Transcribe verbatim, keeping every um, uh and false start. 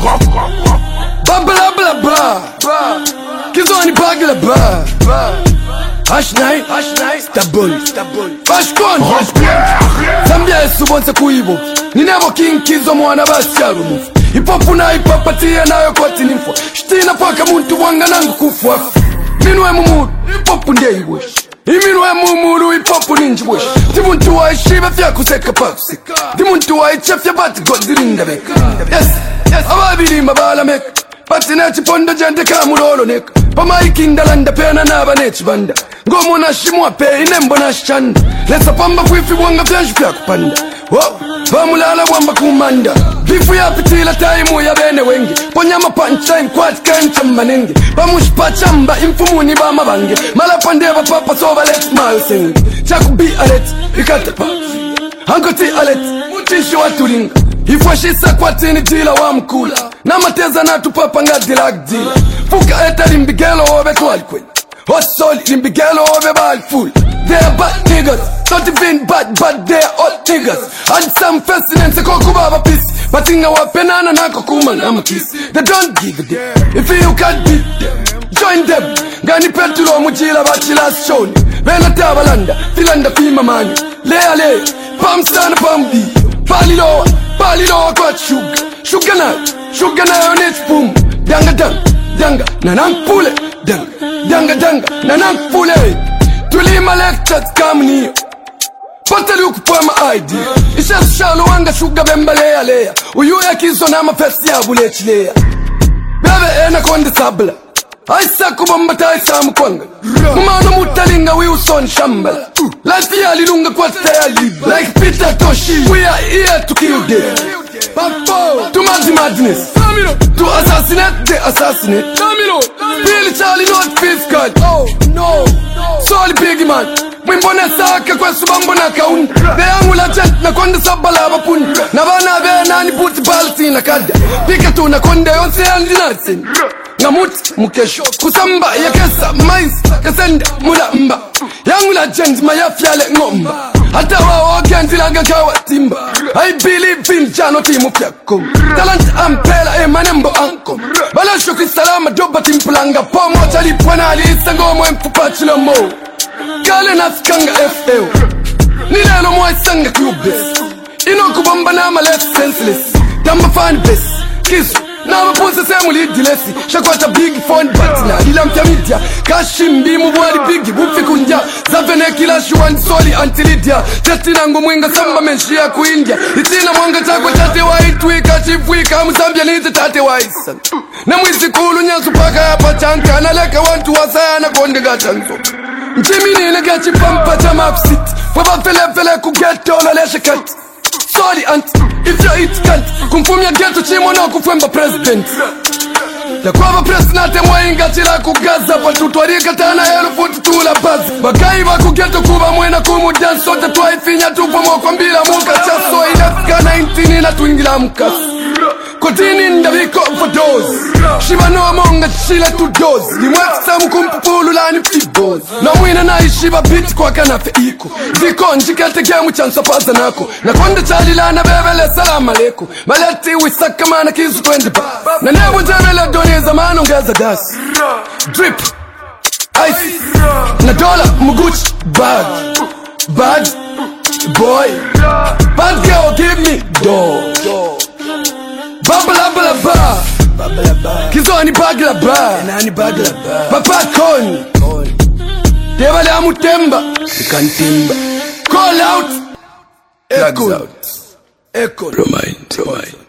Babla bla bla Kizoni bagla ba Hash night Stabul Fashkon Zambia esubonse kuibo Ninebo king kizo mwana basyaru Ipopu na ipapatia na yokoti ninfo Shtina paka muntu wanga nangu kufu Minwe mumudu Ipopu ndeiwe Iminwe mumudu ipopu ninjibwe Dimuntu wa ishiba fya kuseka paku Dimuntu wa ichefya bati godzirinda beka Yes, yes Ababirimba bala meka Pati nechi pondo jende kamulolo neka Pamaiki ndalanda pena naba nechi banda Ngomo na shimwa pe inembo na shchanda Lesa pamba kuifi wanga vyanju fya kupanda Wow, vamulala wamba kumanda Bifu ya pitila taimu ya bene wengi Ponyama panchain kwa tikancha manenge Pamushpa chamba infumuni ba mabange Mala pandeva papa soba let smile sing Chaku bi alet, ikata pa Hankoti alet, mutishi waturinga Ifwashisa kwa tini dila wa mkula Na mateza na tupapa nga dilag dila Fuka eta limbigelo obe tuwali kwenye Hosoli limbigelo obe bali full They are bad niggas, not even bad, but they are all niggas And some festinense koku baba peace Batinga wapenana na kokuma na makisi They don't give a damn, if you can't beat them Join them, gani petulo mujila bachila shoni Vena tabalanda, filanda fima mani Lea lea, pam sana pam bi Pali loa, pali loa kwa sugar Sugar na, sugar na yon it's boom Danga danga, danga, nanang pule Danga, danga danga, nanang pule Tulima lectures come near Patali ukupwa ma idea Isha shalo wanga sugar bemba lea lea Uyuya kizo na mafesti ya bulechi lea Bebe ena konde sabla Aisa kubamba taisa mkwanga Mumano mutalinga we uson shambala Life ya lilunga kwa staya liba Like Peter Toshi We are here to kill them To mad the madness To assassinate the assassinate Billy Charlie not fiscal Oh no Soli big man Mwimbone sake kwa subambo na kauni Beyangu la jet na konde sabala wapuni Na vana be nani puti balti na kada Pika tu na konde yonse yanzi nasin Ngamuti mukesho Kusamba ya kesa mais Kasenda mula mba Yangu la jet mayafyale ngomba Hata wao genzi laga kawa timba I believe in jano timu fyako Talent ampela e manembo anko Bala shuki salama doba timpulanga Pomo talipwana alisa ngomo empupachilo mo Kale nasikanga F L Nilelo mwa isanga kubes Ino kubamba na ma left senseless Damba fan best Kisu na mapunza semu lidilesi Shakwata big phone batina Ila mtia media Kashimbi mbuwari bigi Bufi kunja Zavene kila shuwan soli antilidia Tatina ngu mwinga samba menshi ya kuindia Itina mwanga chakwa tate wa itwi Kachifwika Musambia nizi tate wa isa Na mwisi kulu nyasu paka ya pachanka Na leka wantu wasaya na konde gachanzo Mchimini ina gachi pampa cha mapsit Waba fele fele kugeto la leshe kati Sorry aunt, if you eat cunt Kumfumia geto chimo na kufwemba president Ya kwaba presinate mwainga chila kugaza Patutwarika tana helu futi tula bazi Bakai wa kugeto kuba mwena kumu dance Sote tuwaifinya tupo mwakwa mbila muka Chaso inafika nineteen ina tuingila mkas Kotini ndaviko for dose Shiba no amonga chila tu dose Nimwekisa mkumpupulu lani pibos Na mwina na ishiba biti kwa kanafe iko Ziko njikete gemu chanso paza nako Na konde chali lana bebele salama leko Maleti wisaka mana kizu twende ba Na nebu njebele doniza mano ngeza dasi Drip Ice Na dola muguchi Bad Bad Boy Bad girl give me dough Babla bla ba Kizoni bagla ba Nani bagla ba Papa koni Deva le amutemba Ikantimba Call out Echo Echo Remind Remind